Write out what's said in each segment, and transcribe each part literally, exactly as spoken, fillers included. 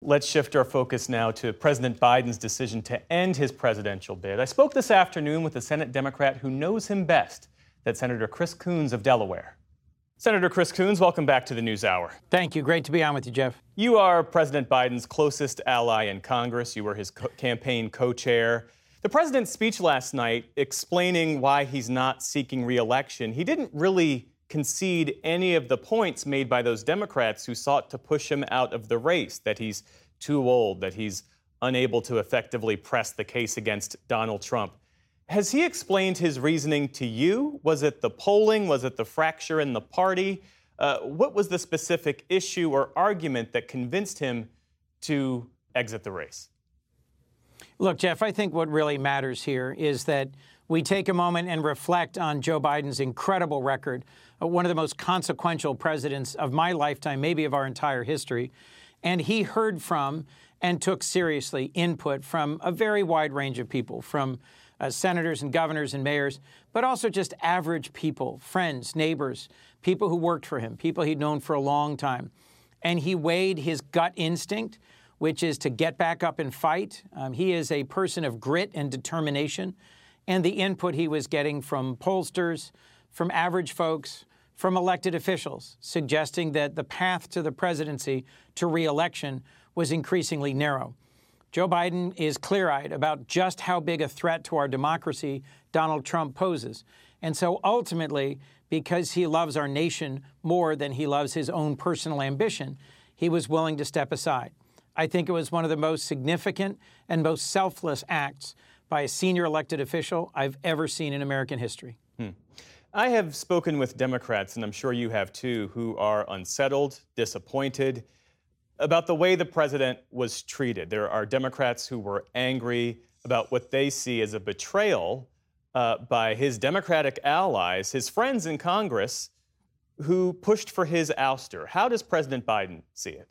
Let's shift our focus now to President Biden's decision to end his presidential bid. I spoke this afternoon with a Senate Democrat who knows him best, that's Senator Chris Coons of Delaware. Senator Chris Coons, welcome back to the NewsHour. Thank you. Great to be on with you, Jeff. You are President Biden's closest ally in Congress. You were his co- campaign co-chair. The president's speech last night explaining why he's not seeking re-election, he didn't really concede any of the points made by those Democrats who sought to push him out of the race, that he's too old, that he's unable to effectively press the case against Donald Trump. Has he explained his reasoning to you? Was it the polling? Was it the fracture in the party? Uh, what was the specific issue or argument that convinced him to exit the race? Look, Jeff, I think what really matters here is that we take a moment and reflect on Joe Biden's incredible record, uh, one of the most consequential presidents of my lifetime, maybe of our entire history. And he heard from and took seriously input from a very wide range of people, from uh, senators and governors and mayors, but also just average people, friends, neighbors, people who worked for him, people he'd known for a long time. And he weighed his gut instinct, which is to get back up and fight. Um, he is a person of grit and determination. And the input he was getting from pollsters, from average folks, from elected officials, suggesting that the path to the presidency, to re-election, was increasingly narrow. Joe Biden is clear-eyed about just how big a threat to our democracy Donald Trump poses. And so ultimately, because he loves our nation more than he loves his own personal ambition, he was willing to step aside. I think it was one of the most significant and most selfless acts by a senior elected official I've ever seen in American history. Hmm. I have spoken with Democrats, and I'm sure you have too, who are unsettled, disappointed about the way the president was treated. There are Democrats who were angry about what they see as a betrayal uh, by his Democratic allies, his friends in Congress, who pushed for his ouster. How does President Biden see it?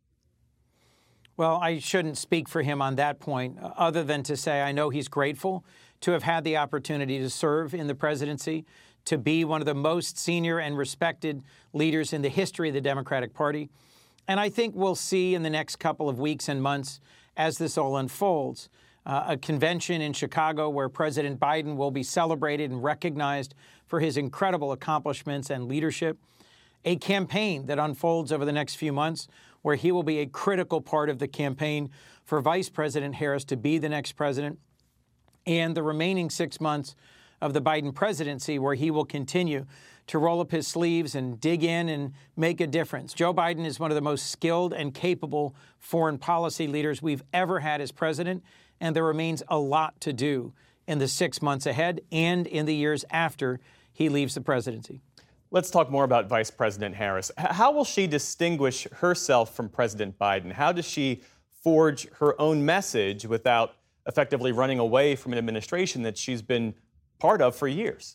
Well, I shouldn't speak for him on that point, uh, other than to say I know he's grateful to have had the opportunity to serve in the presidency, to be one of the most senior and respected leaders in the history of the Democratic Party. And I think we'll see in the next couple of weeks and months, as this all unfolds, uh, a convention in Chicago where President Biden will be celebrated and recognized for his incredible accomplishments and leadership, a campaign that unfolds over the next few months where he will be a critical part of the campaign for Vice President Harris to be the next president, and the remaining six months of the Biden presidency where he will continue to roll up his sleeves and dig in and make a difference. Joe Biden is one of the most skilled and capable foreign policy leaders we've ever had as president, and there remains a lot to do in the six months ahead and in the years after he leaves the presidency. Let's talk more about Vice President Harris. H- how will she distinguish herself from President Biden? How does she forge her own message without effectively running away from an administration that she's been part of for years?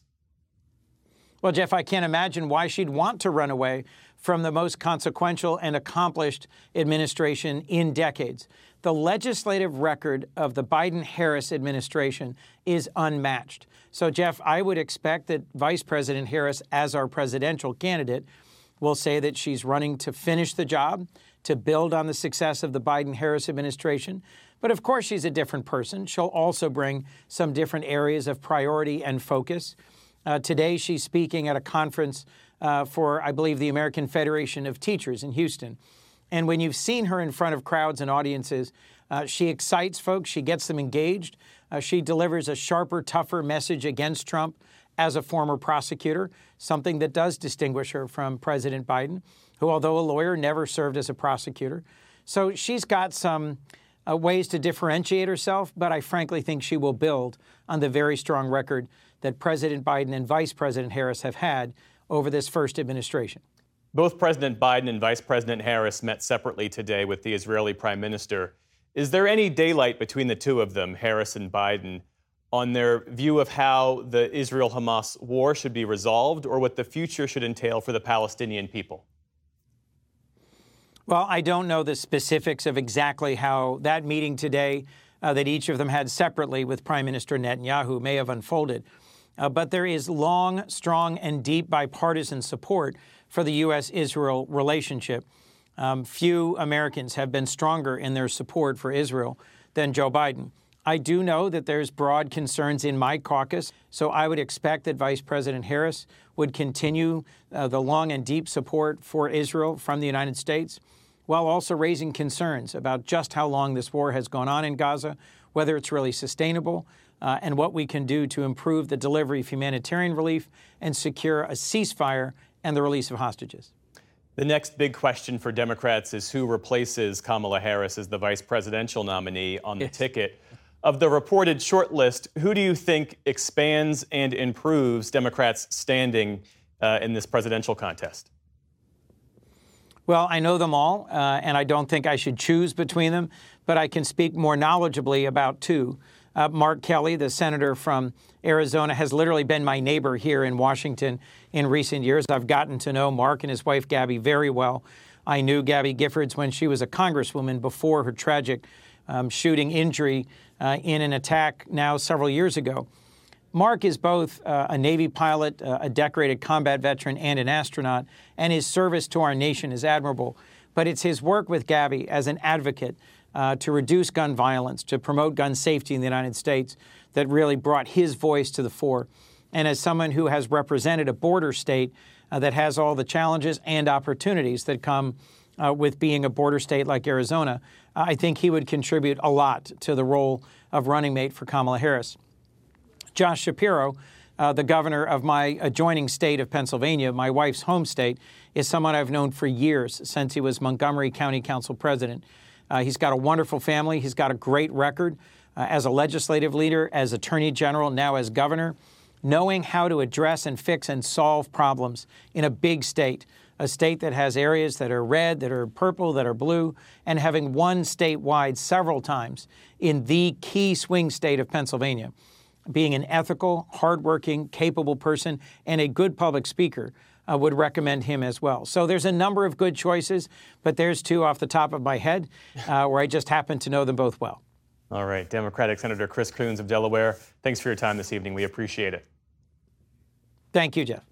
Well, Jeff, I can't imagine why she'd want to run away from the most consequential and accomplished administration in decades. The legislative record of the Biden-Harris administration is unmatched. So, Jeff, I would expect that Vice President Harris, as our presidential candidate, will say that she's running to finish the job, to build on the success of the Biden-Harris administration. But of course, she's a different person. She'll also bring some different areas of priority and focus. Uh, today, she's speaking at a conference uh, for, I believe, the American Federation of Teachers in Houston. And when you've seen her in front of crowds and audiences, uh, she excites folks. She gets them engaged. Uh, she delivers a sharper, tougher message against Trump as a former prosecutor, something that does distinguish her from President Biden, who, although a lawyer, never served as a prosecutor. So she's got some uh, ways to differentiate herself, but I frankly think she will build on the very strong record that President Biden and Vice President Harris have had over this first administration. Both President Biden and Vice President Harris met separately today with the Israeli Prime Minister. Is there any daylight between the two of them, Harris and Biden, on their view of how the Israel-Hamas war should be resolved or what the future should entail for the Palestinian people? Well, I don't know the specifics of exactly how that meeting today uh, that each of them had separately with Prime Minister Netanyahu may have unfolded. Uh, but there is long, strong, and deep bipartisan support for the U S Israel relationship. Um, few Americans have been stronger in their support for Israel than Joe Biden. I do know that there's broad concerns in my caucus, so I would expect that Vice President Harris would continue uh, the long and deep support for Israel from the United States, while also raising concerns about just how long this war has gone on in Gaza, whether it's really sustainable, uh, and what we can do to improve the delivery of humanitarian relief and secure a ceasefire and the release of hostages. The next big question for Democrats is who replaces Kamala Harris as the vice presidential nominee on the yes. ticket. Of the reported shortlist, who do you think expands and improves Democrats' standing uh, in this presidential contest? Well, I know them all, uh, and I don't think I should choose between them, but I can speak more knowledgeably about two. Uh, Mark Kelly, the senator from Arizona, has literally been my neighbor here in Washington in recent years. I've gotten to know Mark and his wife, Gabby, very well. I knew Gabby Giffords when she was a congresswoman before her tragic um, shooting injury uh, in an attack now several years ago. Mark is both uh, a Navy pilot, uh, a decorated combat veteran, and an astronaut, and his service to our nation is admirable. But it's his work with Gabby as an advocate uh, to reduce gun violence, to promote gun safety in the United States, that really brought his voice to the fore. And as someone who has represented a border state uh, that has all the challenges and opportunities that come uh, with being a border state like Arizona, uh, I think he would contribute a lot to the role of running mate for Kamala Harris. Josh Shapiro, uh, the governor of my adjoining state of Pennsylvania, my wife's home state, is someone I've known for years, since he was Montgomery County Council president. Uh, he's got a wonderful family. He's got a great record uh, as a legislative leader, as attorney general, now as governor, knowing how to address and fix and solve problems in a big state, a state that has areas that are red, that are purple, that are blue, and having won statewide several times in the key swing state of Pennsylvania. Being an ethical, hardworking, capable person and a good public speaker, uh, would recommend him as well. So there's a number of good choices, but there's two off the top of my head uh, where I just happen to know them both well. All right. Democratic Senator Chris Coons of Delaware, thanks for your time this evening. We appreciate it. Thank you, Jeff.